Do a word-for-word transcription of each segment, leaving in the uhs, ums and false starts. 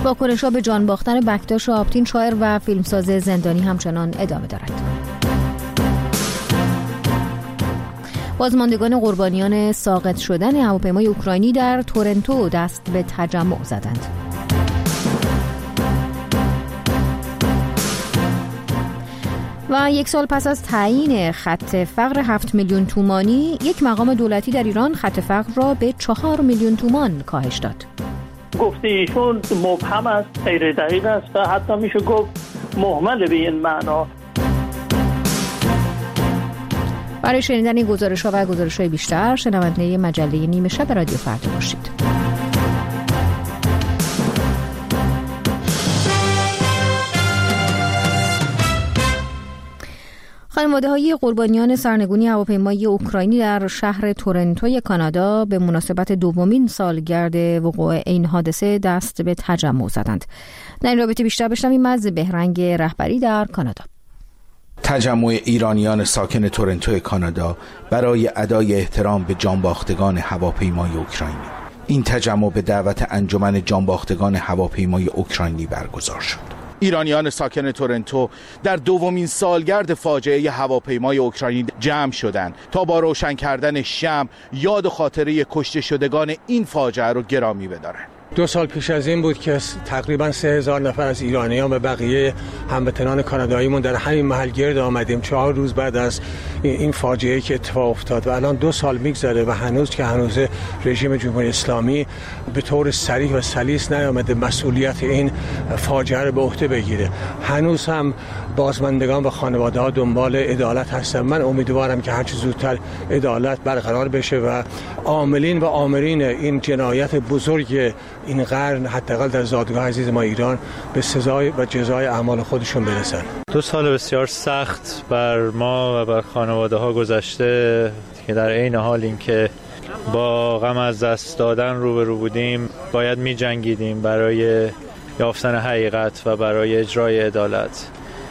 واکنش‌ها به جان باختن بکتاش آبتین، شاعر و فیلمساز زندانی همچنان ادامه دارد. بازماندگان قربانیان ساقط شدن هواپیمای اوکراینی در تورنتو دست به تجمع زدند. و یک سال پس از تعیین خط فقر هفت میلیون تومانی، یک مقام دولتی در ایران خط فقر را به چهار میلیون تومان کاهش داد. گفته ایشون مبهم است، غیر دقیق است و حتی میشه گفت مهمل به این معنا. برای شنیدن این گزارش‌ها و گزارش‌های بیشتر شنونده مجله نیمه شب رادیو فردا باشید. خانواده‌های قربانیان سرنگونی هواپیمای اوکراینی در شهر تورنتو کانادا به مناسبت دومین سالگرد وقوع این حادثه دست به تجمع زدند. در این رابطه بیشتر بشنویم از بهرنگ رهبری در کانادا. تجمع ایرانیان ساکن تورنتو کانادا برای ادای احترام به جانباختگان هواپیمای اوکراینی. این تجمع به دعوت انجمن جانباختگان هواپیمای اوکراینی برگزار شد. ایرانیان ساکن تورنتو در دومین سالگرد فاجعه هواپیمای اوکراینی جمع شدند تا با روشن کردن شمع یاد و خاطره کشته شدگان این فاجعه رو گرامی بدارند. دو سال پیش از این بود که تقریبا سه هزار نفر از ایرانیان و بقیه هموطنان کاناداییمون در همین محل گرد آمدیم چهار روز بعد از این فاجعه که اتفاق افتاد و الان دو سال میگذره و هنوز که هنوز رژیم جمهوری اسلامی به طور صریح و سلیس نیامده مسئولیت این فاجعه رو به عهده بگیره. هنوز هم بازماندگان و خانواده ها دنبال عدالت هستن. من امیدوارم که هرچه زودتر عدالت برقرار بشه و عاملین و آمرین این جنایت بزرگ این قرن حداقل در زادگاه عزیز ما ایران به سزای و جزای اعمال خودشون برسن. دو سال بسیار سخت بر ما و بر خانواده ها گذشته که در عین حال این که با غم از دست دادن روبرو بودیم باید می جنگیدیم برای یافتن حقیقت و برای اجرای عدالت.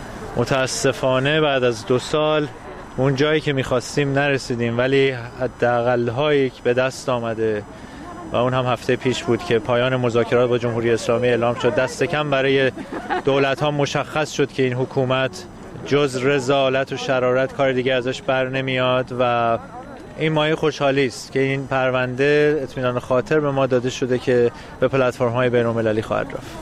متاسفانه بعد از دو سال اون جایی که می خواستیم نرسیدیم، ولی حداقل هایی که به دست آمده و اون هم هفته پیش بود که پایان مذاکرات با جمهوری اسلامی اعلام شد. دست کم برای دولت ها مشخص شد که این حکومت جز رذالت و شرارت کار دیگه ازش بر نمیاد و این مایه خوشحالی است که این پرونده اطمینان خاطر به ما داده شده که به پلتفرم های بین المللی خواهد رفت.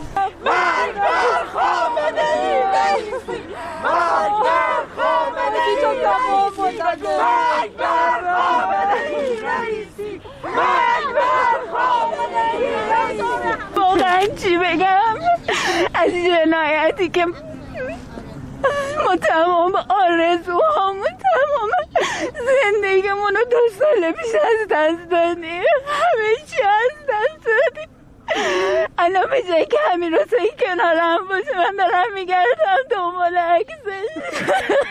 واقعا چی بگم از جنایتی که ما تمام آرزوهامون تمام زندگیمون رو دو سال پیش از دست دادیم، همه چی از دست دادیم. الان به جایی که همین روزایی کنار هم باشه من دارم میگردم دنبال عکسش.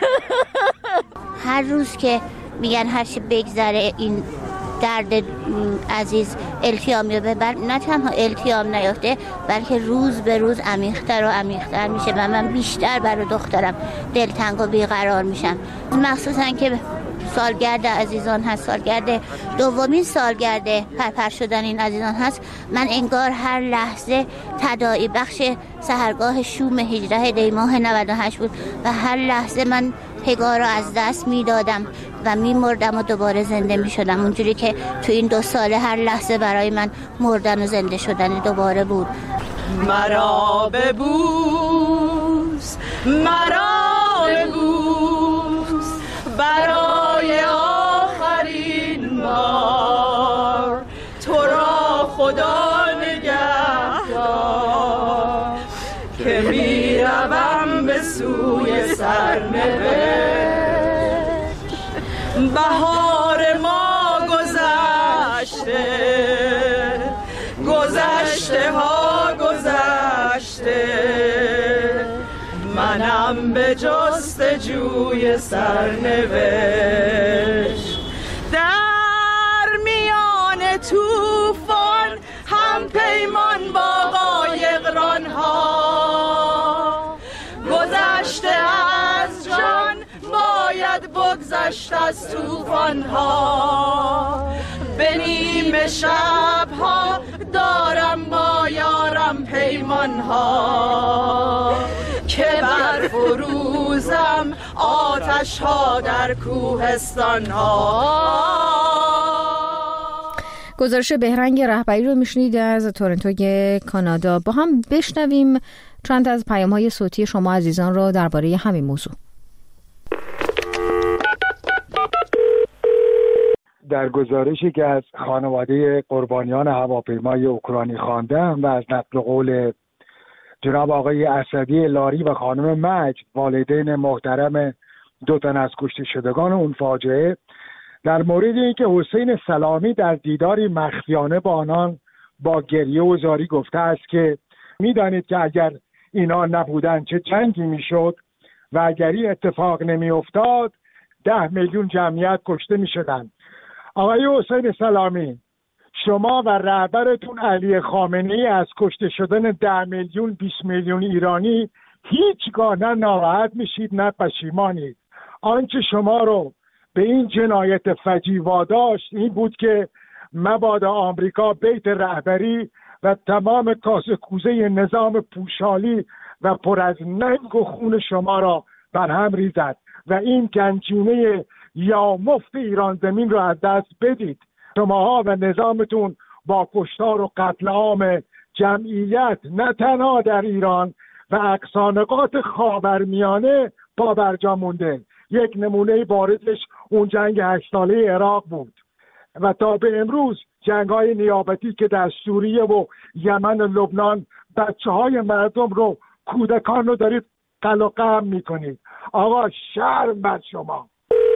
هر روز که میگن هر چی بگذره این درد عزیز التیام یا ببر، نه تنها التیام نیافته بلکه روز به روز عمیق‌تر و عمیق‌تر میشه و من بیشتر برای دخترم دلتنگ و بیقرار میشم. مخصوصا که سالگرد عزیزان هست، سالگرد دومین سالگرد پرپر شدن این عزیزان هست. من انگار هر لحظه تداعی بخش سحرگاه شوم هجده دی ماه نود و هشت بود و هر لحظه من پگاه را از دست میدادم و میمردم و دوباره زنده میشدم، اونجوری که تو این دو ساله هر لحظه برای من مردن و زنده شدن دوباره بود. مرا ببوس، مرا ببوس برای آخرین بار، تو را خدا نگهدار که میروم به سوی سرنوشت. بهار ما گذشته، گذشته ها گذشته، منم به جستجوی سرنوشت. در میان طوفان هم پیمان با قایقران ها، گذشته از جان باید بگذشت از طوفان ها. به نیمه شب ها دارم با یارم هم پیمان ها که بر فروزم آتش ها در کوهستان ها. گزارش بهرنگ رهبری رو میشنید از تورنتوی کانادا. با هم بشنویم چند از پیام‌های صوتی شما عزیزان رو درباره همین موضوع. در گزارشی که از خانواده قربانیان هواپیمای اوکراینی خواندم و از نقل قول جناب آقای اسدی لاری و خانم مجد، والدین محترم دو تن از کشته شدگان اون فاجعه، در مورد اینکه حسین سلامی در دیداری مخفیانه با آنان با گریه و زاری گفته است که میدانید که اگر اینا نبودن چه جنگی میشد و اگر این اتفاق نمی افتاد ده میلیون جمعیت کشته می شدن. آقای حسین سلامی، شما و رهبرتون علی خامنه‌ای از کشته شدن ده میلیون بیست میلیون ایرانی هیچگاه نه ناراحت میشید نه پشیمانید. آنچه شما رو به این جنایت فجیع واداشت این بود که مبادا آمریکا بیت رهبری و تمام کاسه کوزه نظام پوشالی و پر از ننگ و خون شما را برهم ریزد و این گنجینه یا مفت ایران زمین را از دست بدید. شماها و نظامتون با کشتار و قتل عام جمعیت نه تنها در ایران و اقصانقاط خاورمیانه پا برجا مونده. یک نمونه بارزش اون جنگ هشت ساله عراق بود و تا به امروز جنگ های نیابتی که در سوریه و یمن و لبنان بچه های مردم رو، کودکان رو دارید قل و قم میکنید. آقا شرم بر شما.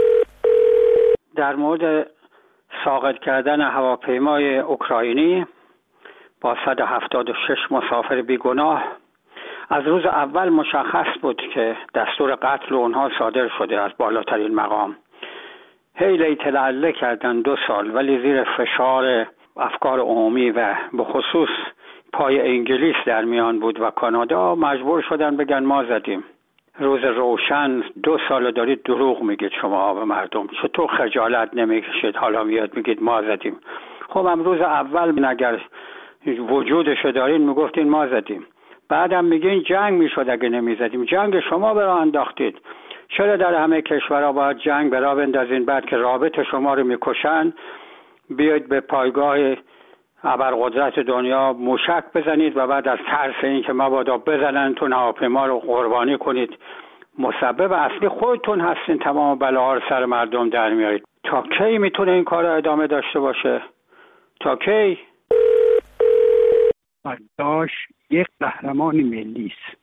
در مورد ساقط کردن هواپیمای اوکراینی با صد و هفتاد و شش مسافر بیگناه، از روز اول مشخص بود که دستور قتل اونها صادر شده از بالاترین مقام. حیله تلعله کردن دو سال، ولی زیر فشار افکار عمومی و به خصوص پای انگلیس در میان بود و کانادا مجبور شدن بگن ما زدیم. روز روشن دو سال دارید دروغ میگید شما به مردم، چطور خجالت نمیکشید حالا میاد میگید ما زدیم؟ خب امروز اول اگر وجودشو دارین میگفتین ما زدیم، بعدم میگین جنگ میشد اگه نمیزدیم. جنگ شما برا انداختید. چرا در همه کشورها باید جنگ برا بندازین؟ بعد که رابط شما رو میکشن بیاید به پایگاه ابرقدرت دنیا موشک بزنید و بعد از ترس این که مبادا بزنن تو هواپیما رو قربانی کنید. مسبب اصلی خودتون هستین، تمام بلاها رو سر مردم در میارید. تا کی میتونه این کار ادامه داشته باشه؟ تا کی؟ برداشت یک قهرمان ملی است.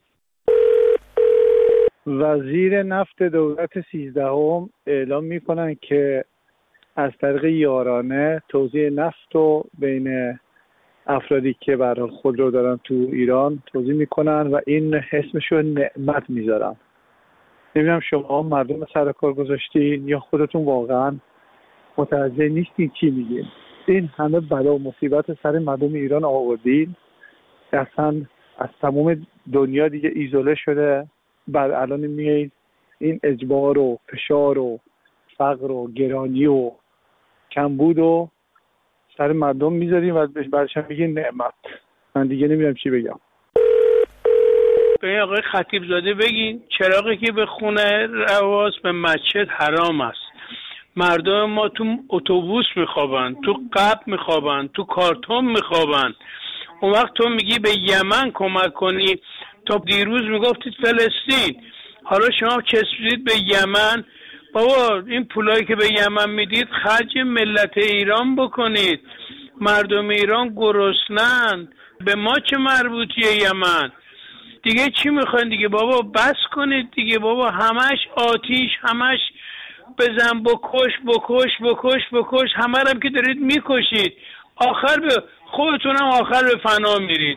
وزیر نفت دولت سیزدهم اعلام میکنن که از طریق یارانه توزیع نفت رو بین افرادی که برای خود رو دارن تو ایران توزیع میکنن و این اسمش رو نعمت میذارن. نمیدونم شما مردم سر کار گذاشتین یا خودتون واقعا متوجه نیستین چی میگین. این همه بلا و مصیبت سر مردم ایران آوردین، اصلا از تمام دنیا دیگه ایزوله شده. بعد الان میگید این اجبار و فشار و فقر و گرانی و کمبود و سر مردم میذاریم و بعدش هم میگین نعمت. من دیگه نمیدونم چی بگم. به این آقای خطیب زاده بگین چراغی که به خونه رواز به مسجد حرام است. مردم ما تو اتوبوس میخوابن، تو قبل میخوابن، تو کارتون میخوابن. اون وقت تو میگی به یمن کمک کنی، تا دیروز میگفتید فلسطین، حالا شما چسبیدید به یمن. بابا این پولایی که به یمن میدید خرج ملت ایران بکنید. مردم ایران گرسنن، به ما چه مربوطیه یمن؟ دیگه چی میخواین دیگه؟ بابا بس کنید دیگه بابا. همش آتیش، همش بزن بکش بکش بکش بکش، همه هم که دارید میکشید، آخر به خودتونم آخر به فنا میرید.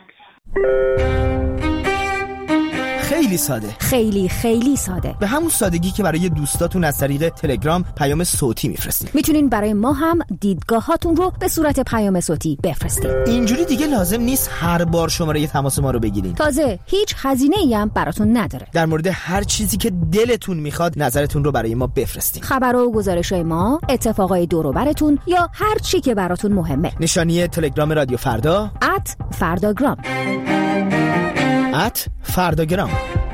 خیلی ساده، خیلی خیلی ساده، به همون سادگی که برای دوستاتون از طریق تلگرام پیام صوتی میفرستین. میتونین برای ما هم دیدگاهاتون رو به صورت پیام صوتی بفرستین. اینجوری دیگه لازم نیست هر بار شماره تماس ما رو بگیرین. تازه هیچ هزینه‌ای هم براتون نداره. در مورد هر چیزی که دلتون میخواد نظرتون رو برای ما بفرستین. خبر و گزارش‌های ما، اتفاقای دور و براتون یا هر چی که براتون مهمه. نشانی تلگرام رادیو فردا ات فرداگرام. ات فرداگرام.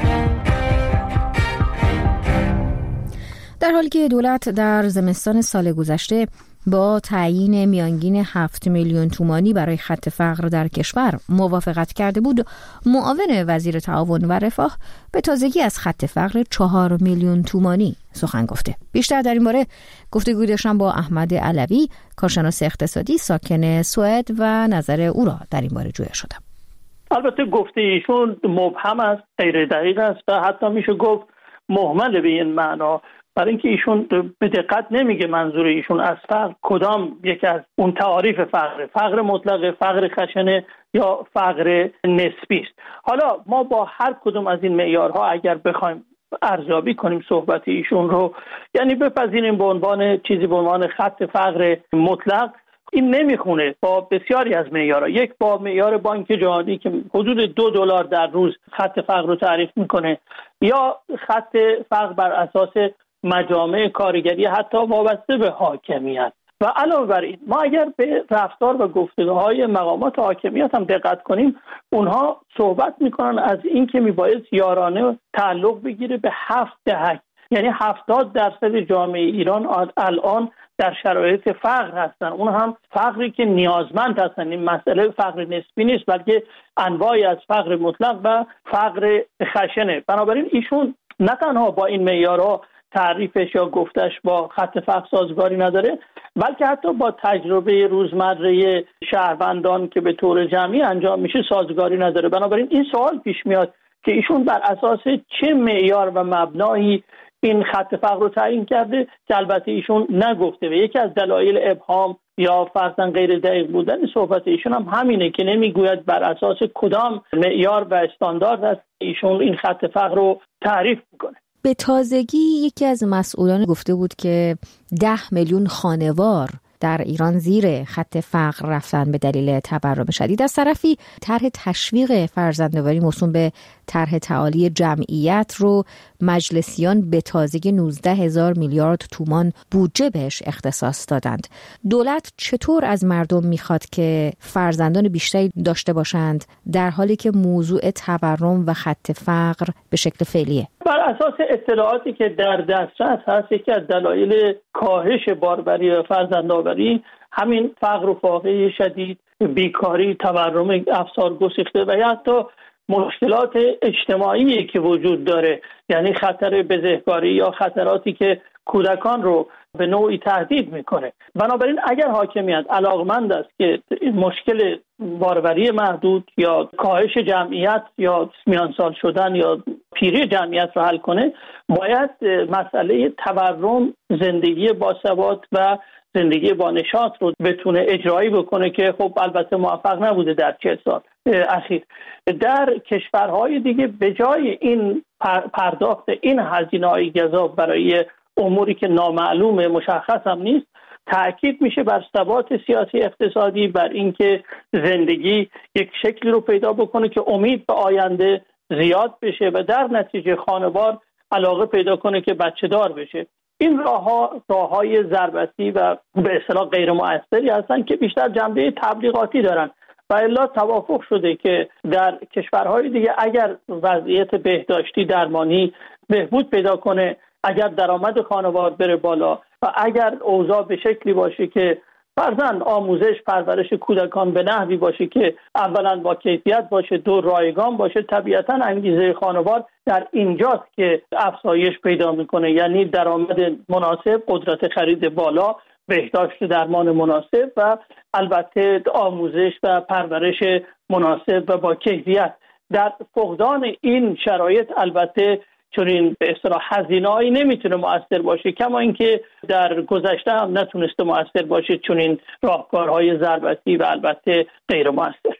در حالی که دولت در زمستان سال گذشته با تعیین میانگین هفت میلیون تومانی برای خط فقر در کشور موافقت کرده بود، معاون وزیر تعاون و رفاه به تازگی از خط فقر چهار میلیون تومانی سخن گفته. بیشتر در این باره گفتگو داشتم با احمد علوی، کارشناس اقتصادی ساکن سوئد و نظر او را در این باره جویا شدم. البته گفته ایشون مبهم است، غیر دقیق است و حتی میشه گفت مهمل به این معنا، برای اینکه ایشون به دقت نمیگه منظور ایشون از فقر کدام یک از اون تعاریف فقر، فقر مطلق، فقر خشنه یا فقر نسبی است. حالا ما با هر کدوم از این معیارها اگر بخوایم ارزیابی کنیم صحبت ایشون رو، یعنی بپذیریم به عنوان چیزی به عنوان خط فقر مطلق، این نمیخونه با بسیاری از معیارها. یک با معیار بانک جهانی که حدود دو دلار در روز خط فقر رو تعریف میکنه، یا خط فقر بر اساس مجامع کارگری حتی وابسته به حاکمیت. و علاوه بر این ما اگر به رفتار و گفتگوهای مقامات حاکمیت هم دقت کنیم، اونها صحبت میکنن از این که میباید یارانه تعلق بگیره به هفت دهک، یعنی هفتاد درصد جامعه ایران الان در شرایط فقر هستن، اون هم فقری که نیازمند هستن. این مسئله فقر نسبی نیست بلکه انواعی از فقر مطلق و فقر خشنه. بنابراین ایشون نه تنها با این معیارها تعریفش یا گفتش با خط فقر سازگاری نداره، بلکه حتی با تجربه روزمره شهروندان که به طور جمعی انجام میشه سازگاری نداره. بنابراین این سوال پیش میاد که ایشون بر اساس چه معیار و مبنایی این خط فقر رو تعیین کرده که البته ایشون نگفته. و یکی از دلایل ابهام یا فرضاً غیر دقیق بودن صحبت ایشون هم همینه که نمیگوید بر اساس کدام معیار و استاندارد است ایشون این خط فقر رو تعریف میکنه. به تازگی یکی از مسئولان گفته بود که ده میلیون خانوار در ایران زیر خط فقر رفتن به دلیل تورم شدید. از طرفی طرح تشویق فرزندآوری موسوم به طرح تعالی جمعیت رو مجلسیان به تازگی نوزده هزار میلیارد تومان بودجه بهش اختصاص دادند. دولت چطور از مردم میخواد که فرزندان بیشتری داشته باشند در حالی که موضوع تورم و خط فقر به شکل فعلیه؟ بر اساس اطلاعاتی که در دسترس هست، یکی از دلایل کاهش باروری و فرزندآوری همین فقر و فاقه شدید، بیکاری، تورم افسار گسیخته و حتی مشکلات اجتماعی که وجود داره، یعنی خطر بزهکاری یا خطراتی که کودکان رو به نوعی تهدید میکنه. بنابراین اگر حاکمیت علاقمند است که مشکل باروری محدود یا کاهش جمعیت یا میانسال شدن یا پیری جمعیت رو حل کنه، باید مسئله تورم، زندگی باثبات و زندگی با نشاط رو بتونه اجرایی بکنه که خب البته موفق نبوده در چهل سال اخیر. در کشورهای دیگه به جای این پرداخت این هزینه‌های گزاف برای اموری که نامعلومه، مشخص هم نیست، تأکید میشه بر ثبات سیاسی اقتصادی، بر اینکه زندگی یک شکلی رو پیدا بکنه که امید به آینده زیاد بشه و در نتیجه خانوار علاقه پیدا کنه که بچه دار بشه. این راه‌ها راه‌های ضربتی و به اصطلاح غیر مؤثری هستن که بیشتر جنبه تبلیغاتی دارن و الا توافق شده که در کشورهای دیگه اگر وضعیت بهداشتی درمانی بهبود پیدا کنه، اگر درآمد خانوار بره بالا و اگر اوضاع به شکلی باشه که فرزند آموزش پرورش کودکان به نحوی باشه که اولا با کیفیت باشه، دو رایگان باشه، طبیعتا انگیزه خانوار در اینجاست که افزایش پیدا میکنه، یعنی درآمد مناسب، قدرت خرید بالا، بهداشت درمان مناسب و البته آموزش و پرورش مناسب و با کیفیت. در فقدان این شرایط البته چون این به اصطلاح هزینه‌ای نمیتونه مؤثر باشه، کما اینکه در گذشته هم نتونسته مؤثر باشه چون این راهکارهای ضربتی و البته غیر مؤثر.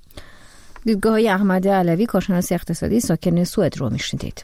دیدگاه احمد علوی، کارشناس اقتصادی ساکن سوئد رو میشنیدید.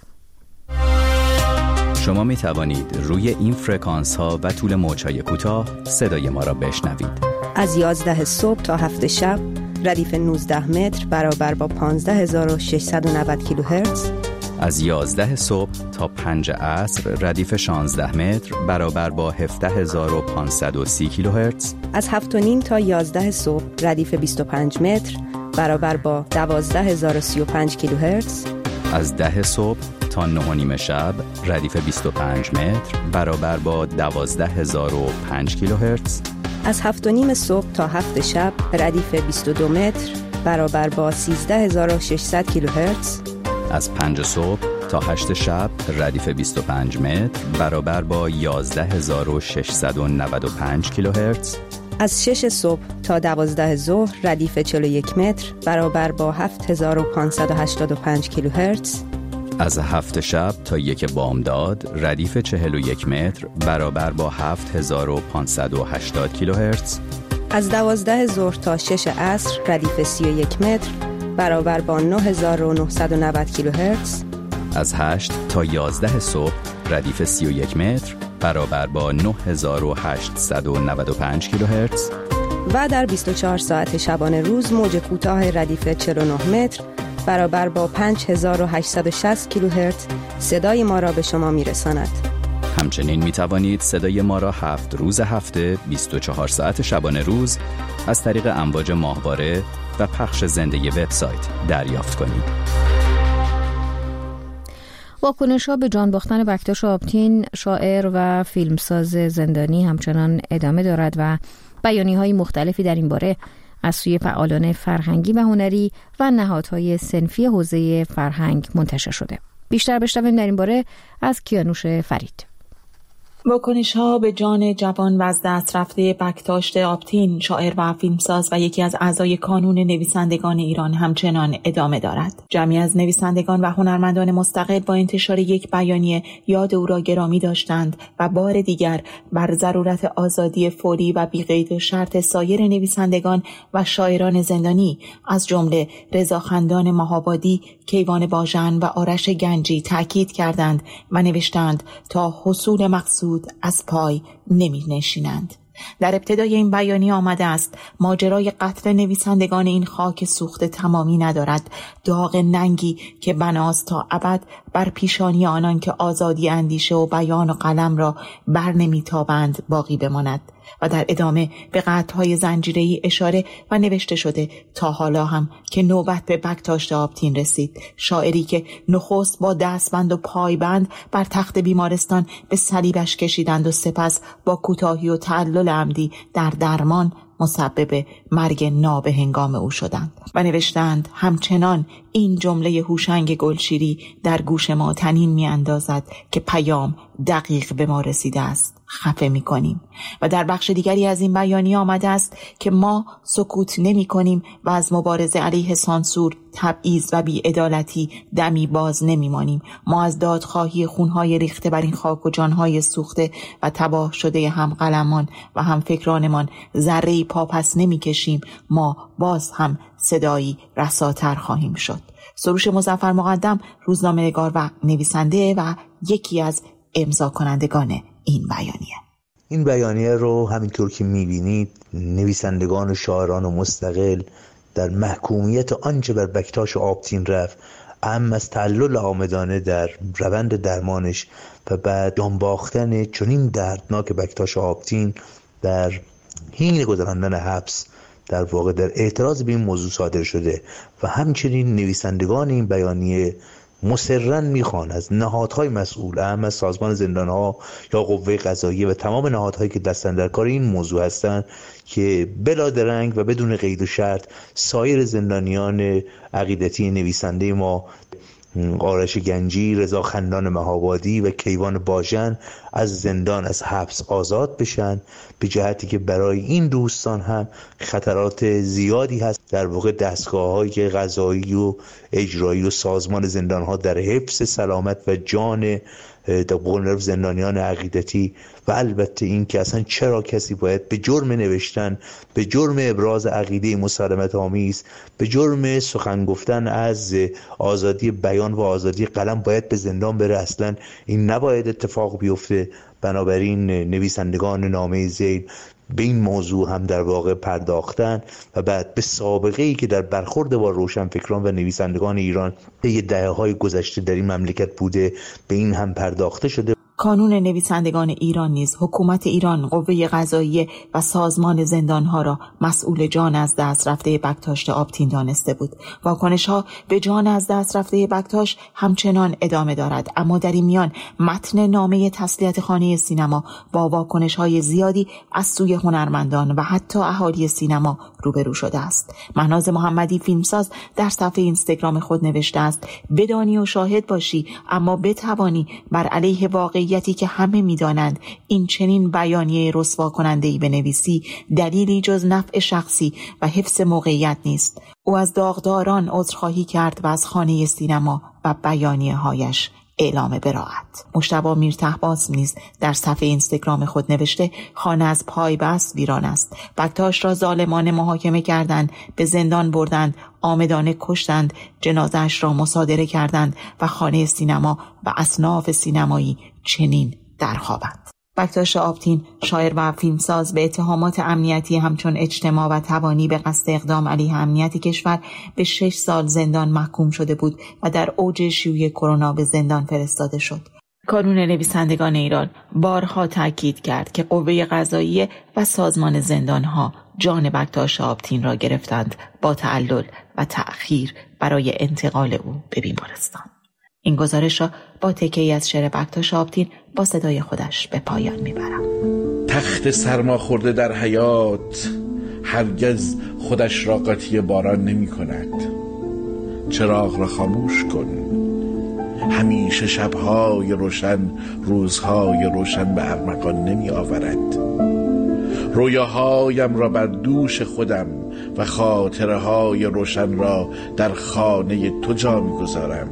شما می توانید روی این فرکانس ها و طول موج‌های کوتاه صدای ما را بشنوید. از یازده صبح تا هفت شب ردیف نوزده متر برابر با پانزده هزار و ششصد و نود کیلوهرتز. از یازده صبح تا پنج عصر ردیف شانزده متر برابر با هفده هزار و پانصد و سی کیلوهرتز. از هفت و نیم تا یازده صبح ردیف بیست و پنج متر برابر با دوازده هزار و سی و پنج کیلوهرتز. از ده صبح تا نه و نیم شب ردیف بیست و پنج متر برابر با دوازده هزار و پنج کیلوهرتز. از هفت و نیم صبح تا هفت شب ردیف بیست و دو متر برابر با سیزده هزار و ششصد کیلوهرتز. از پنج صبح تا هشت شب ردیف بیست و پنج متر برابر با یازده هزار و ششصد و نود و پنج کیلوهرتز. از شش صبح تا دوازده ظهر ردیف چهل و یک متر برابر با هفت هزار و پانصد و هشتاد و پنج کیلوهرتز. از هفت شب تا یک بامداد ردیف چهل و یک متر برابر با هفت هزار و پانصد و هشتاد کیلوهرتز. از دوازده ظهر تا شش عصر ردیف سی و یک متر برابر با نه هزار و نهصد و نود کیلوهرتز. از هشت تا یازده صبح ردیف سی و یک متر برابر با نه هزار و هشتصد و نود و پنج کیلوهرتز. و در بیست و چهار ساعت شبانه روز موج کوتاه ردیف چهل و نه متر برابر با پنج هزار و هشتصد و شصت کیلوهرتز صدای ما را به شما میرساند. همچنین می توانید صدای ما را هفت روز هفته بیست و چهار ساعت شبانه روز از طریق امواج ماهواره و پخش زنده وبسایت دریافت کنید. واکنش‌ها به جان باختن بکتاش آبتین، شاعر و فیلمساز زندانی همچنان ادامه دارد و بیانیه‌های مختلفی در این باره از سوی فعالان فرهنگی و هنری و نهادهای صنفی حوزه فرهنگ منتشر شده. بیشتر بشنویم در این باره از کیانوش فرید. واکنش‌ها به جان جوان و از دست رفته بکتاش آبتین، شاعر و فیلمساز و یکی از اعضای کانون نویسندگان ایران همچنان ادامه دارد. جمعی از نویسندگان و هنرمندان مستقل با انتشار یک بیانیه یاد او را گرامی داشتند و بار دیگر بر ضرورت آزادی فوری و بی‌قید و شرط سایر نویسندگان و شاعران زندانی از جمله رضا خندان ماه‌آبادی، کیوان باژن و آرش گنجی تأکید کردند و نوشتند تا حصول مقصود از پای نمی نشینند. در ابتدای این بیانیه آمده است ماجرای قتل نویسندگان این خاک سوخته تمامی ندارد، داغ ننگی که بناست تا ابد بر پیشانی آنان که آزادی اندیشه و بیان و قلم را بر نمیتابند باقی بماند. و در ادامه به قطعهای زنجیره‌ای اشاره و نوشته شده تا حالا هم که نوبت به بکتاش آبتین رسید، شاعری که نخست با دستبند و پایبند بر تخت بیمارستان به صلیبش کشیدند و سپس با کوتاهی و تعلل عمدی در درمان مسبب مرگ نابهنگام او شدند و نوشتند همچنان این جمله هوشنگ گلشیری در گوش ما طنین می اندازد که پیام دقیق به ما رسیده است، خفه می کنیم. و در بخش دیگری از این بیانیه آمده است که ما سکوت نمی کنیم و از مبارزه علیه سانسور، تبعیض و بی‌عدالتی دمی باز نمی مانیم. ما از دادخواهی خونهای ریخته بر این خاک و جانهای سوخته و تباه شده هم قلمان و هم فکرانمان ذره‌ای پاپس نمی کشیم. ما باز هم صدایی رساتر خواهیم شد. سروش مظفر مقدم، روزنامه‌نگار و نویسنده و یکی از امضا کنندگان این بیانیه. این بیانیه رو همینطور که میبینید نویسندگان و شاعران و مستقل در محکومیت آنچه بر بکتاش آبتین رفت، اهم از تعلل آمدانه در روند درمانش و بعد جان باختن چنین دردناک بکتاش آبتین در حین گذراندن حبس در واقع در اعتراض به این موضوع صادر شده و همچنین نویسندگان این بیانیه مصرراً میخوان از نهادهای مسئول، اهم از سازمان زندانها یا قوه قضاییه و تمام نهادهایی که دست اندر کار این موضوع هستند که بلا درنگ و بدون قید و شرط سایر زندانیان عقیدتی نویسنده ما آرش گنجی، رضا خندان ماه‌آبادی و کیوان باژن از زندان از حبس آزاد بشن، به جهتی که برای این دوستان هم خطرات زیادی هست. در واقع دستگاه‌های قضایی و اجرایی و سازمان زندان‌ها در حفظ سلامت و جان در قول زندانیان عقیدتی و البته این که اصلا چرا کسی باید به جرم نوشتن، به جرم ابراز عقیده مسالمت آمیز، به جرم سخن گفتن از آزادی بیان و آزادی قلم باید به زندان بره. اصلا این نباید اتفاق بیفته. بنابراین نویسندگان نامه ذیل به این موضوع هم در واقع پرداختن و بعد به سابقه‌ای که در برخورد با روشنفکران و نویسندگان ایران طی دهه‌های گذشته در این مملکت بوده به این هم پرداخته شده. کانون نویسندگان ایران نیز حکومت ایران قوه قضاییه و سازمان زندانها را مسئول جان از دست رفته بکتاش آبتین دانسته بود. واکنش‌ها به جان از دست رفته بکتاش همچنان ادامه دارد، اما در این میان متن نامه تسلیت خانه سینما با واکنش‌های زیادی از سوی هنرمندان و حتی اهالی سینما روبرو شده است. مهناز محمدی فیلمساز در صفحه اینستاگرام خود نوشته است: بدانی و شاهد باشی اما بتوانی بر علیه واقعیتی که همه می‌دانند این چنین بیانیه رسوا کننده‌ای بنویسی، دلیلی جز نفع شخصی و حفظ موقعیت نیست. او از داغداران عذرخواهی کرد و از خانه سینما و بیانیه‌هایش اعلام براءت. مجتبی میرطهباس نیز در صفحه اینستاگرام خود نوشته: خانه از پای بست ویران است. بکتاش را ظالمانه محاکمه کردند، به زندان بردند، عامدانه کشتند، جنازه‌اش را مصادره کردند و خانه سینما و اصناف سینمایی چنین در خوابند. بکتاش آبتین، شاعر و فیلمساز، به اتهامات امنیتی همچون اجتماع و توانی به قصد اقدام علیه امنیت کشور به شش سال زندان محکوم شده بود و در اوج شیوع کرونا به زندان فرستاده شد. کانون نویسندگان ایران بارها تاکید کرد که قوه قضاییه و سازمان زندانها جان بکتاش آبتین را گرفتند با تعلل و تأخیر برای انتقال او به بیمارستان. این گزارش را با تکه‌ای از شعر بکتاش آبتین با صدای خودش به پایان میبرم. تخت سرما خورده در حیات هرگز خودش را قاطی باران نمی کند. چراغ را خاموش کن، همیشه شبهای روشن روزهای روشن به ارمغان نمی آورد. رویاهایم را بر دوش خودم و خاطره های روشن را در خانه تو جا می گذارم.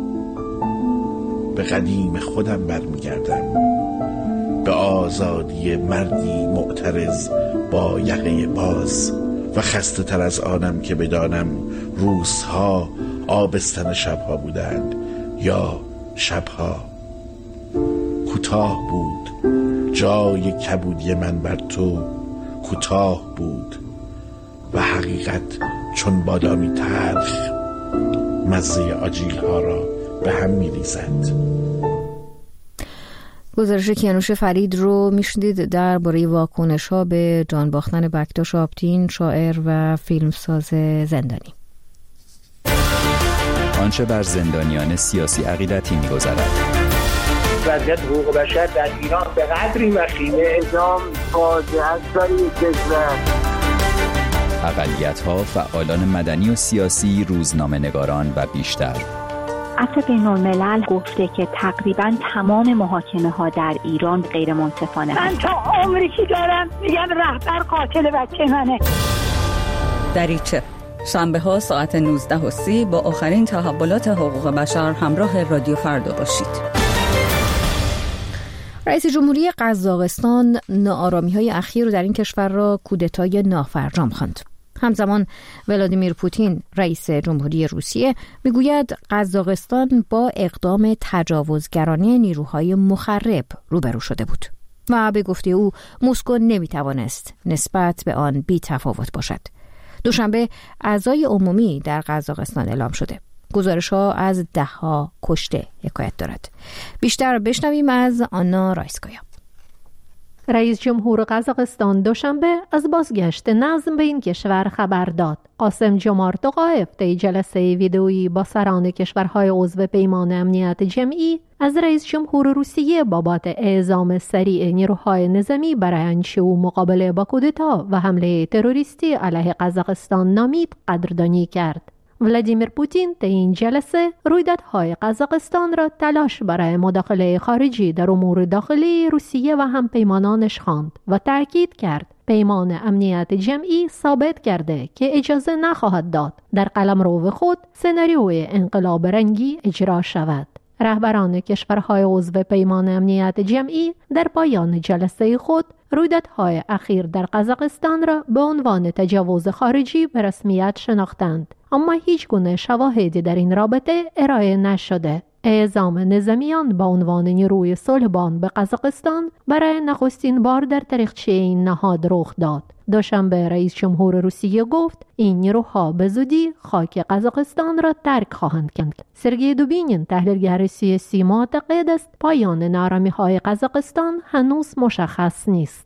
به قدیم خودم برمیگردم، به آزادی مردی معترض با یقه باز و خسته تر از آنم که بدانم روزها آبستن شبها بودند یا شبها کوتاه بود. جای کبودی من بر تو کوتاه بود و حقیقت چون بادامی تلخ مزه آجیل ها را به هم می ریزد. گزارش کیانوش فرید رو میشنید درباره واکنش ها به جان باختن بکتاش آبتین، شاعر و فیلمساز زندانی. آنچه بر زندانیان سیاسی عقیدتی می‌گذرد. وضعیت حقوق بشر در ایران به قدری وخیمه، اعدام فاجعه است برای کشور. اقلیت‌ها، فعالان مدنی و سیاسی، روزنامه‌نگاران و بیشتر. عفو بین‌الملل گفته که تقریباً تمام محاکمه ها در ایران غیر منصفانه من تا عمری که دارم میگم رهبر قاتل بچه منه. دریچه شنبه ها ساعت نوزده و سی با آخرین تحولات حقوق بشر همراه رادیو فردا باشید. رئیس جمهوری قزاقستان ناآرامی‌های اخیر در این کشور را کودتای نافرجام خواند. همزمان ولادیمیر پوتین رئیس جمهوری روسیه میگوید قزاقستان با اقدام تجاوزگرانه نیروهای مخرب روبرو شده بود و به گفته او مسکو نمیتوانست نسبت به آن بی تفاوت باشد. دوشنبه اعضای عمومی در قزاقستان اعلام شده. گزارش‌ها از ده‌ها کشته حکایت دارد. بیشتر بشنویم از آنا رایسکایا. رئیس جمهور قزاقستان دوشنبه از بازگشت نظم به این کشور خبر داد. قاسم جمار توقایف در جلسه ویدئویی با سران کشورهای عضو پیمان امنیت جمعی از رئیس جمهور روسیه بابت اعزام سریع نیروهای نظامی برای انشو مقابله با کودتا و حمله تروریستی علیه قزاقستان نامید قدردانی کرد. ولادیمیر پوتین در این جلسه رویدادهای قزاقستان را تلاش برای مداخله خارجی در امور داخلی روسیه و همپیمانانش خواند و تاکید کرد پیمان امنیت جمعی ثابت کرده که اجازه نخواهد داد در قلمرو خود سناریوی انقلاب رنگی اجرا شود. رهبران کشورهای عضو پیمان امنیت جمعی در پایان جلسه خود رویدادهای اخیر در قزاقستان را به عنوان تجاوز خارجی به رسمیت شناختند، اما هیچ گونه شواهدی در این رابطه ارائه نشده. اعزام نظامیان با عنوان نیروی صلحبان به قزاقستان برای نخستین بار در تاریخچه این نهاد رخ داد. دوشنبه رئیس جمهور روسیه گفت این نیروها به زودی خاک قزاقستان را ترک خواهند کرد. سرگئی دوبینین تحلیلگر سیاسی معتقد است پایان ناآرامی‌های قزاقستان هنوز مشخص نیست.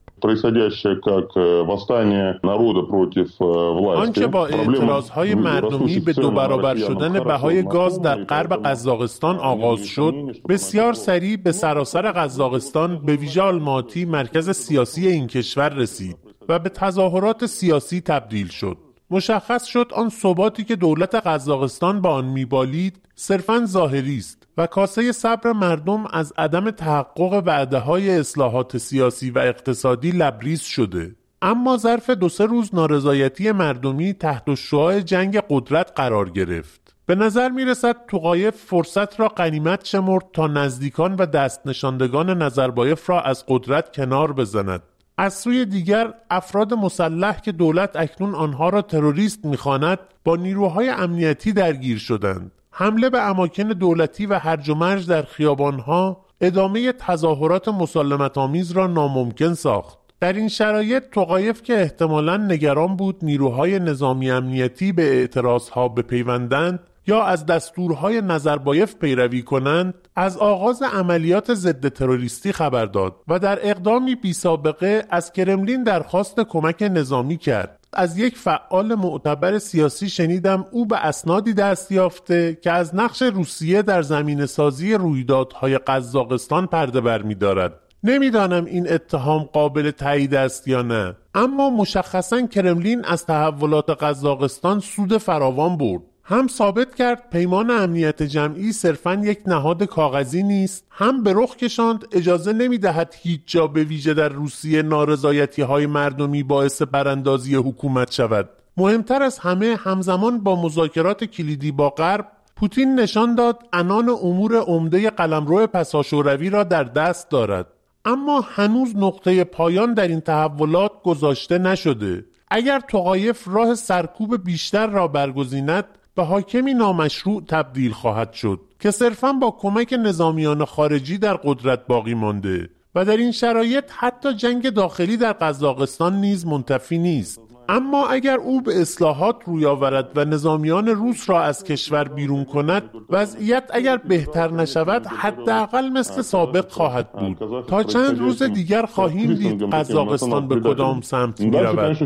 آنچه با اعتراضهای مردمی به دو برابر شدن بهای گاز در غرب قزاقستان آغاز شد، بسیار سریع به سراسر قزاقستان به ویژه آلماتی مرکز سیاسی این کشور رسید و به تظاهرات سیاسی تبدیل شد. مشخص شد آن ثباتی که دولت قزاقستان با آن میبالید صرفاً ظاهری است و کاسه صبر مردم از عدم تحقق وعده‌های اصلاحات سیاسی و اقتصادی لبریز شده. اما ظرف دو سه روز نارضایتی مردمی تحت شعاع جنگ قدرت قرار گرفت. به نظر می رسد توقایف فرصت را غنیمت شمرد تا نزدیکان و دست نشاندگان نظربایف را از قدرت کنار بزند. از سوی دیگر افراد مسلح که دولت اکنون آنها را تروریست می‌خواند با نیروهای امنیتی درگیر شدند. حمله به اماکن دولتی و هرج و مرج در خیابانها ادامه تظاهرات مسالمت‌آمیز را ناممکن ساخت. در این شرایط توقایف که احتمالاً نگران بود نیروهای نظامی امنیتی به اعتراضها بپیوندند یا از دستورهای نظربایف پیروی کنند، از آغاز عملیات ضد تروریستی خبر داد و در اقدامی بی سابقه از کرملین درخواست کمک نظامی کرد. از یک فعال معتبر سیاسی شنیدم او به اسنادی دست یافته که از نقش روسیه در زمینه‌سازی رویدادهای قزاقستان پرده برمی‌دارد. نمیدانم این اتهام قابل تایید است یا نه، اما مشخصاً کرملین از تحولات قزاقستان سود فراوان برد. هم ثابت کرد پیمان امنیت جمعی صرفاً یک نهاد کاغذی نیست، هم به رخ کشاند اجازه نمی‌دهد هیچ جا به ویژه در روسیه نارضایتی‌های مردمی باعث براندازی حکومت شود. مهمتر از همه همزمان با مذاکرات کلیدی با غرب، پوتین نشان داد عنان امور عمده قلمرو پساشوروی را در دست دارد. اما هنوز نقطه پایان در این تحولات گذاشته نشده. اگر توقایف راه سرکوب بیشتر را برگزیند، به حاکمی نامشروع تبدیل خواهد شد که صرفاً با کمک نظامیان خارجی در قدرت باقی مانده و در این شرایط حتی جنگ داخلی در قزاقستان نیز منتفی نیست. اما اگر او به اصلاحات روی آورد و نظامیان روس را از کشور بیرون کند، وضعیت اگر بهتر نشود حداقل مثل سابق خواهد بود. تا چند روز دیگر خواهیم دید قزاقستان به کدام سمت می رود.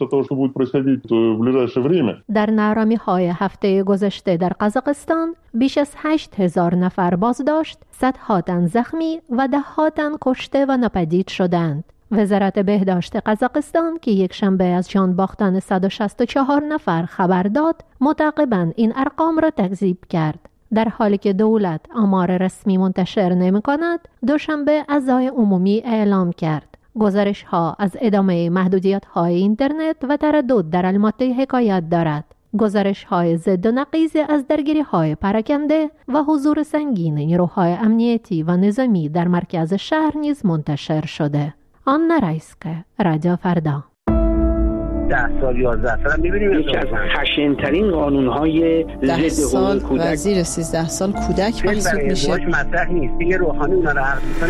در ناآرامی‌های هفته گذشته در قزاقستان بیش از هشت هزار نفر بازداشت، صدها تن زخمی و ده‌ها تن کشته و ناپدید شدند. وزارت بهداشت قزاقستان که یک شنبه از جان باختن صد و شصت و چهار نفر خبر داد، متعاقباً این ارقام را تکذیب کرد. در حالی که دولت آمار رسمی منتشر نمی کند، دوشنبه عزای عمومی اعلام کرد. گزارش ها از ادامه محدودیت های اینترنت و تردد در الماتی حکایت دارد. گزارش های ضد و نقیض از درگیری های پراکنده و حضور سنگین نیروهای امنیتی و نظامی در مرکز شهر نیز منتشر شده. آنا رایسکه، رادیو فردا. ده سال یازده سال می‌بینیم یکی از خشن‌ترین قانون‌های ضد حقوق کودک و زیر سیزده سال کودک محسوب میشه. مطرح نیست دیگه. روحانی اونا رو حرف می‌زنه.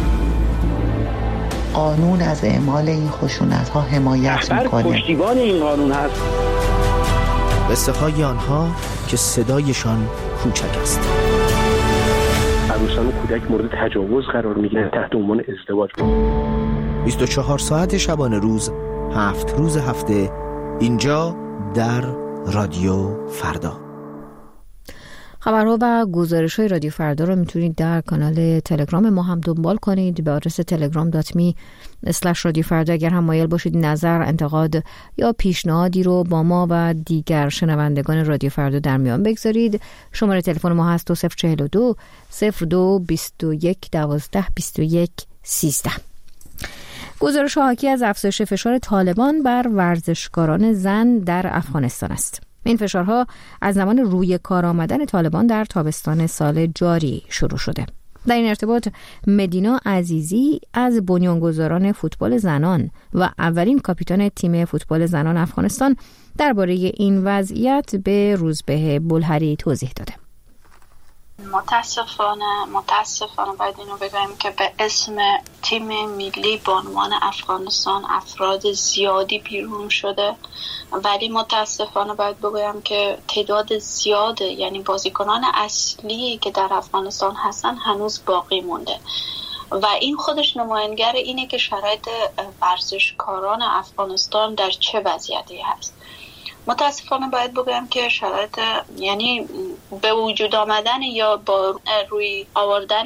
قانون از اعمال این خشونت‌ها حمایت می‌کنه. پشتیبان این قانون هست. قصه های آنها که صدایشان کوچک است. عروسان و کودک مورد تجاوز قرار میگیرن تحت عنوان ازدواج. بیست و چهار ساعت شبانه روز، هفت روز هفته، اینجا در رادیو فردا. خبرها و گزارش‌های رادیو فردا را میتونید در کانال تلگرام ما هم دنبال کنید به آدرس تلگرام دات می اسلش رادیو فردا. اگر هم مایل باشید نظر، انتقاد یا پیشنهادی رو با ما و دیگر شنوندگان رادیو فردا در میان بگذارید. شماره تلفن ما هست دو صفر چهل و دو صفر دو بیست و یک دوازده بیست و یک سیزده. گزارش حاکی از افزایش فشار طالبان بر ورزشکاران زن در افغانستان است. این فشارها از زمان روی کار آمدن طالبان در تابستان سال جاری شروع شده. در این ارتباط مدینا عزیزی از بنیانگذاران فوتبال زنان و اولین کاپیتان تیم فوتبال زنان افغانستان درباره این وضعیت به روزبه بلهری توضیح داده. متاسفانه متاسفانه باید اینو بگم که به اسم تیم ملی بانوان افغانستان افراد زیادی بیرون شده، ولی متاسفانه باید بگم که تعداد زیاده، یعنی بازیکنان اصلی که در افغانستان هستن هنوز باقی مونده و این خودش نمایانگر اینه که شرایط ورزشکاران افغانستان در چه وضعیتی هست. متاسفانه باید بگم که شرایط، یعنی به وجود آمدن یا با روی آوردن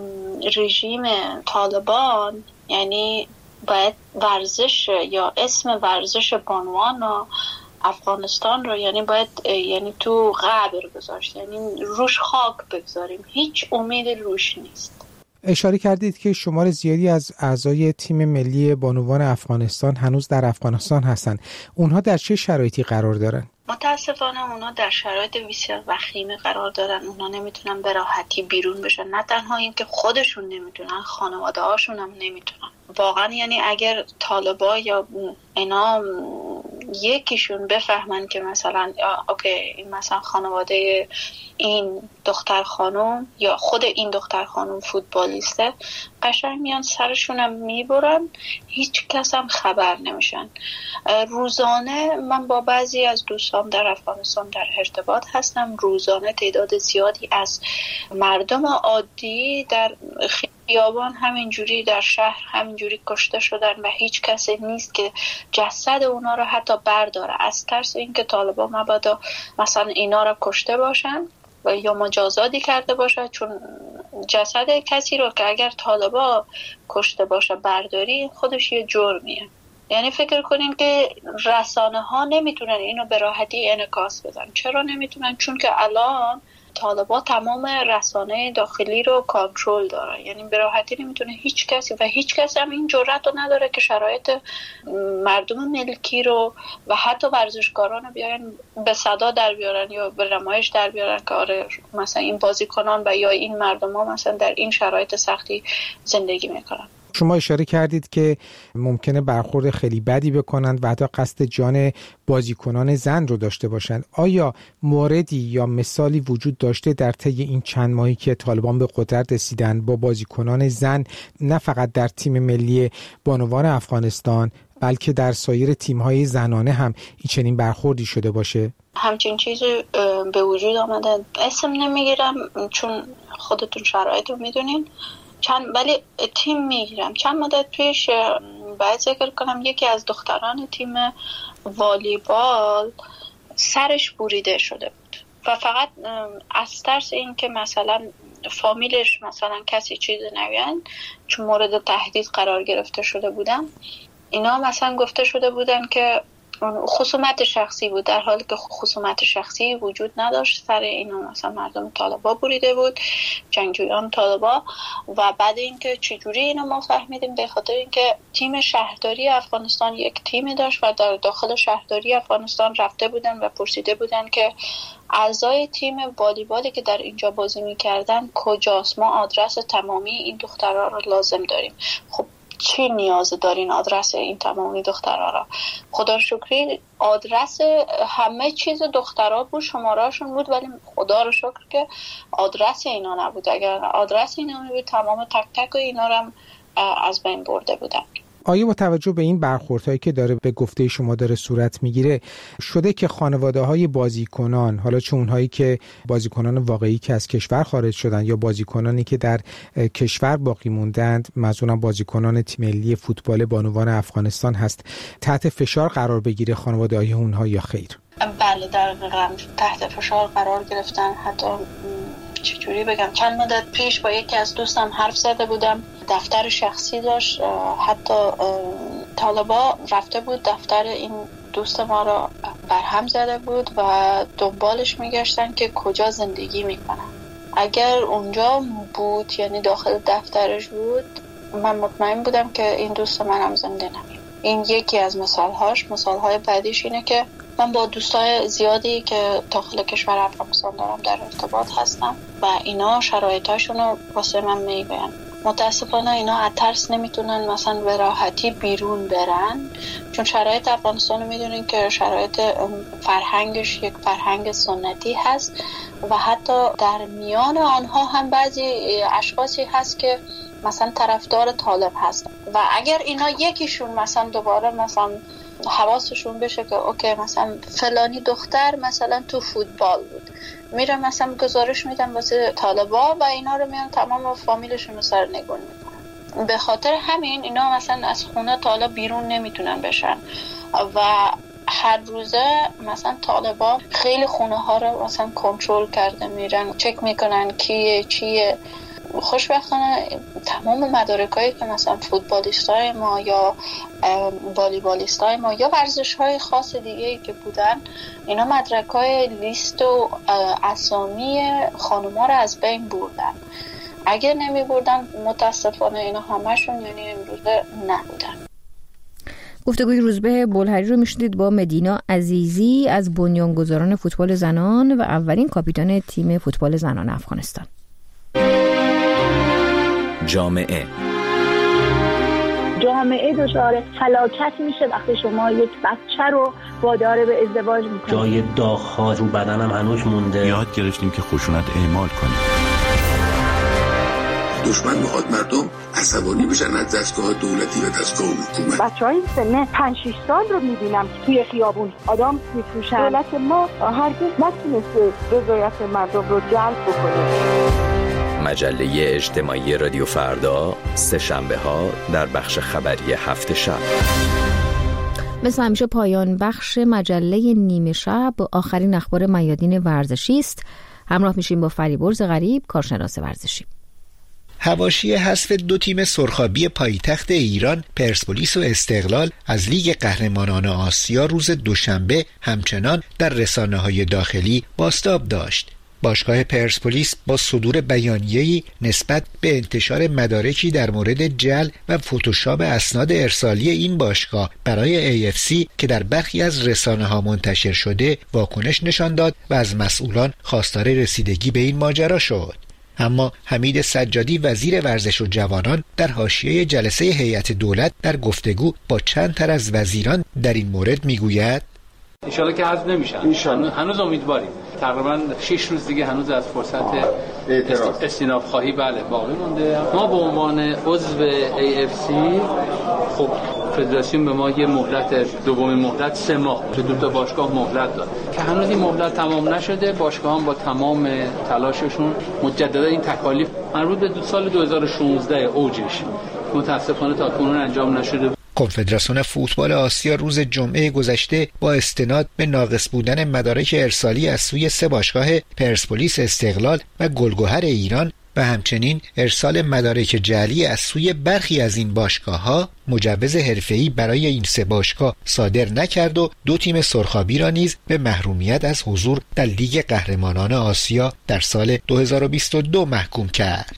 رژیم طالبان، یعنی باید ورزش یا اسم ورزش بانوان و افغانستان رو یعنی باید یعنی تو قبر گذاشت، یعنی روش خاک بگذاریم، هیچ امید روش نیست. اشاره کردید که شمار زیادی از اعضای تیم ملی بانوان افغانستان هنوز در افغانستان هستند. اونها در چه شرایطی قرار دارن؟ متاسفانه اونا در شرایط بسیار وخیمی قرار دارن. اونا نمیتونن به راحتی بیرون بشن، نه تنها این که خودشون نمیتونن، خانواده هاشون هم نمیتونن. واقعا یعنی اگر طالبا یا اینا یکیشون بفهمن که مثلا اوکی این مثلا خانواده این دختر خانم یا خود این دختر خانم فوتبالیسته، قشنگ میان سرشونم میبرن، هیچ کس هم خبر نمیشن. روزانه من با بعضی از دوستان در افغانستان در ارتباط هستم، روزانه تعداد زیادی از مردم عادی در خیابان همینجوری در شهر همینجوری کشته شدن و هیچ کسی نیست که جسد اونا رو حتی برداره، از ترس اینکه طالبان مبادا مثلا اینا رو کشته باشن و یا مجازاتی کرده باشه، چون جسد کسی رو که اگر طالبان کشته باشه برداری خودش یه جرمیه. یعنی فکر کنین که رسانه ها نمیتونن اینو به راحتی انعکاس بدن. چرا نمیتونن؟ چون که الان طالبان تمام رسانه داخلی رو کنترل داره، یعنی به راحتی نمیتونه هیچ کسی و هیچ کسی هم این جرأت رو نداره که شرایط مردم ملکی رو و حتی ورزشکاران رو بیارن به صدا در بیارن یا به نمایش در بیارن که آره مثلا این بازیکنان و یا این مردم ها مثلا در این شرایط سختی زندگی میکنن. شما اشاره کردید که ممکنه برخورد خیلی بدی بکنند و حتی قصد جان بازیکنان زن رو داشته باشند. آیا موردی یا مثالی وجود داشته در طی این چند ماهی که طالبان به قدرت رسیدن با بازیکنان زن، نه فقط در تیم ملی بانوان افغانستان بلکه در سایر تیم‌های زنانه هم این چنین برخوردی شده باشه؟ همچین چیزی به وجود آمده، اسم نمیگیرم چون خودتون شرایط رو میدونین، چند ولی تیم میگیرم. چند مدت پیش باید ذکر کنم یکی از دختران تیم والیبال سرش بریده شده بود و فقط از ترس این که مثلا فامیلش مثلا کسی چیز نگن، چون مورد تهدید قرار گرفته شده بودن، اینا مثلا گفته شده بودن که خصومت شخصی بود، در حالی که خصومت شخصی وجود نداشت. سر اینو مثلا مردم طالبا بریده بود، جنگجویان طالبا. و بعد اینکه چجوری اینو ما فهمیدیم، به خاطر اینکه تیم شهرداری افغانستان یک تیمی داشت و در داخل شهرداری افغانستان رفته بودن و پرسیده بودن که اعضای تیم والیبالی که در اینجا بازی میکردن کجاست، ما آدرس تمامی این دخترها رو لازم داریم. خب چی نیاز دارین آدرس این تمامی دخترها را؟ خدا شکری آدرس همه چیز دخترها بود، شمارهاشون بود، ولی خدا رو شکر که آدرس اینا نبود. اگر آدرس اینا بود تمام تک تک اینا رو هم از بین برده بودن. آیا با توجه به این برخوردهایی که داره به گفته شما داره صورت میگیره شده که خانواده‌های بازیکنان، حالا چه اونهایی که بازیکنان واقعی که از کشور خارج شدن یا بازیکنانی که در کشور باقی موندند، منظورم بازیکنان تیم ملی فوتبال بانوان افغانستان هست، تحت فشار قرار بگیره خانواده‌های اونها یا خیر؟ بله دقیقاً تحت فشار قرار گرفتن. حتی چجوری بگم، چند مدت پیش با یکی از دوستم حرف زده بودم، دفتر شخصی داشت، حتی طالبا رفته بود دفتر این دوست ما رو برهم زده بود و دنبالش میگشتن که کجا زندگی میکنن. اگر اونجا بود یعنی داخل دفترش بود، من مطمئن بودم که این دوست منم زنده نمیم. این یکی از مثالهاش. مثالهای بعدیش اینه که من با دوستای زیادی که داخل کشور افغانستان دارم در ارتباط هستم و اینا شرایطاشون رو واسه من میگن. متاسفانه اینا از ترس نمیتونن مثلا به راحتی بیرون برن، چون شرایط افغانستان رو میدونین که شرایط فرهنگش یک فرهنگ سنتی هست و حتی در میان آنها هم بعضی اشخاصی هست که مثلا طرفدار طالب هستن و اگر اینا یکیشون مثلا دوباره مثلا حواسشون بشه که اوکی مثلا فلانی دختر مثلا تو فوتبال بود، میره مثلا گزارش میدن واسه طالبا و اینا رو میان تمام فامیلشون رو سرنگون میکنن. به خاطر همین اینا مثلا از خونه طالب بیرون نمیتونن بشن و هر روزه مثلا طالبا خیلی خونه ها رو مثلا کنترل کرده میرن، چک میکنن کیه چیه. خوشبختانه تمام مدارکایی که مثلا فوتبالیستای ما یا والیبالیستای ما یا ورزش‌های خاص دیگه‌ای که بودن، اینا مدرکای لیست و اسامی خانوما رو از بین بردن. اگر نمی بردن متاسفانه اینا همشون یعنی امروزه نبودن. گفتگوی روزبه بلهری رو میشنید با مدینا عزیزی از بنیانگذاران فوتبال زنان و اولین کاپیتان تیم فوتبال زنان افغانستان. جامعه جامعه دچار فلاکت میشه وقتی شما یک بچه رو وادار به ازدواج میکنید. جای داغ‌ها رو بدنم هنوز مونده. یاد گرفتیم که خشونت اعمال کنیم. دشمن میخواد مردم عصبانی بشن از دستگاه دولتی و دستگاه حکومت. بچهای سن پنج شش سال رو میبینم که توی خیابون آدم میفروشن. دولت ما هرگز نتونسته رضایت مردم رو جلب بکنه. مجله اجتماعی رادیو فردا سه شنبه ها در بخش خبری هفت شب. مثل همیشه پایان بخش مجله نیمه شب آخرین اخبار میادین ورزشی است. همراه میشیم با فریبرز غریب، کارشناس ورزشی. حواشی حذف دو تیم سرخابی پایتخت ایران پرسپولیس و استقلال از لیگ قهرمانان آسیا روز دوشنبه همچنان در رسانه‌های داخلی بازتاب داشت. باشگاه پرسپولیس با صدور بیانیه‌ای نسبت به انتشار مدارکی در مورد جعل و فتوشاپ اسناد ارسالی این باشگاه برای ای اف سی که در برخی از رسانه‌ها منتشر شده واکنش نشان داد و از مسئولان خواستار رسیدگی به این ماجرا شد. اما حمید سجادی وزیر ورزش و جوانان در حاشیه جلسه هیئت دولت در گفتگو با چند تن از وزیران در این مورد میگوید ان شاءالله که حذف نمیشن. هنوز امیدواریم. تقریبا شش روز دیگه هنوز از فرصت اعتراض استیناف خواهی بله باقی مونده. ما به عنوان عضو ای اف سی خب فدراسیون به ما یه مهلت دومین مهلت سه ماه به دو تا باشگاه مهلت داد که هنوز این مهلت تمام نشده. باشگاهان با تمام تلاششون مجددا این تکالیف مربوط به دو سال دو هزار و شانزده اوجش متاسفانه تا کنون انجام نشده. کنفدراسیون فوتبال آسیا روز جمعه گذشته با استناد به ناقص بودن مدارک ارسالی از سوی سه باشگاه پرسپولیس، استقلال و گلگهر ایران و همچنین ارسال مدارک جعلی از سوی برخی از این باشگاه‌ها مجوز حرفه‌ای برای این سه باشگاه صادر نکرد و دو تیم سرخابی را نیز به محرومیت از حضور در لیگ قهرمانان آسیا در سال دو هزار و بیست و دو محکوم کرد.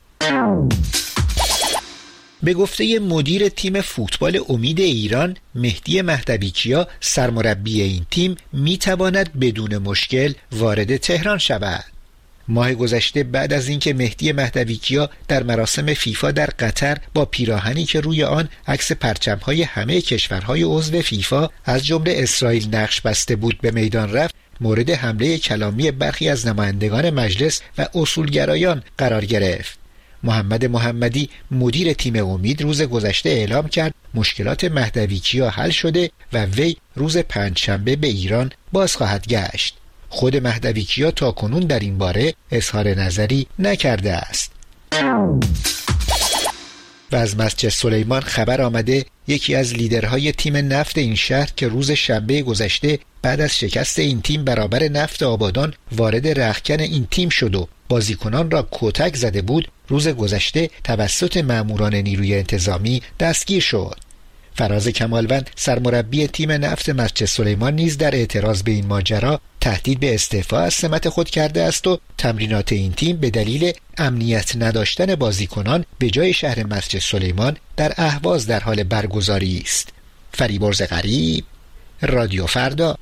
به گفته مدیر تیم فوتبال امید ایران مهدی مهدویکیا سرمربی این تیم میتواند بدون مشکل وارد تهران شود. ماه گذشته بعد از اینکه مهدی مهدویکیا در مراسم فیفا در قطر با پیراهنی که روی آن عکس پرچم‌های همه کشورهای عضو فیفا از جمله اسرائیل نقش بسته بود به میدان رفت، مورد حمله کلامی برخی از نمایندگان مجلس و اصولگرایان قرار گرفت. محمد محمدی مدیر تیم امید روز گذشته اعلام کرد مشکلات مهدویکیا حل شده و وی روز پنجشنبه به ایران باز خواهد گشت. خود مهدویکیا تا کنون در این باره اظهار نظری نکرده است. و از مسجد سلیمان خبر آمده یکی از لیدرهای تیم نفت این شهر که روز شنبه گذشته بعد از شکست این تیم برابر نفت آبادان وارد رختکن این تیم شد و بازیکنان را کتک زده بود، روز گذشته توسط ماموران نیروی انتظامی دستگیر شد. فراز کمالوند سرمربی تیم نفت مسجد سلیمان نیز در اعتراض به این ماجرا تهدید به استعفا از سمت خود کرده است و تمرینات این تیم به دلیل امنیت نداشتن بازیکنان به جای شهر مسجد سلیمان در اهواز در حال برگزاری است. فریبرز غریب، رادیو فردا.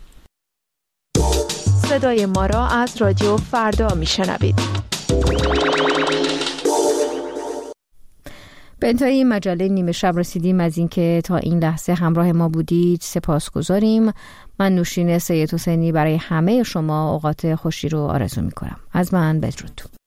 صدای ما را از رادیو فردا میشنوید. به انتهای این مجله نیمه شب رسیدیم. از اینکه تا این لحظه همراه ما بودید سپاسگزاریم. من نوشین سید حسینی برای همه شما اوقات خوشی رو آرزو می‌کنم. از من بدرود.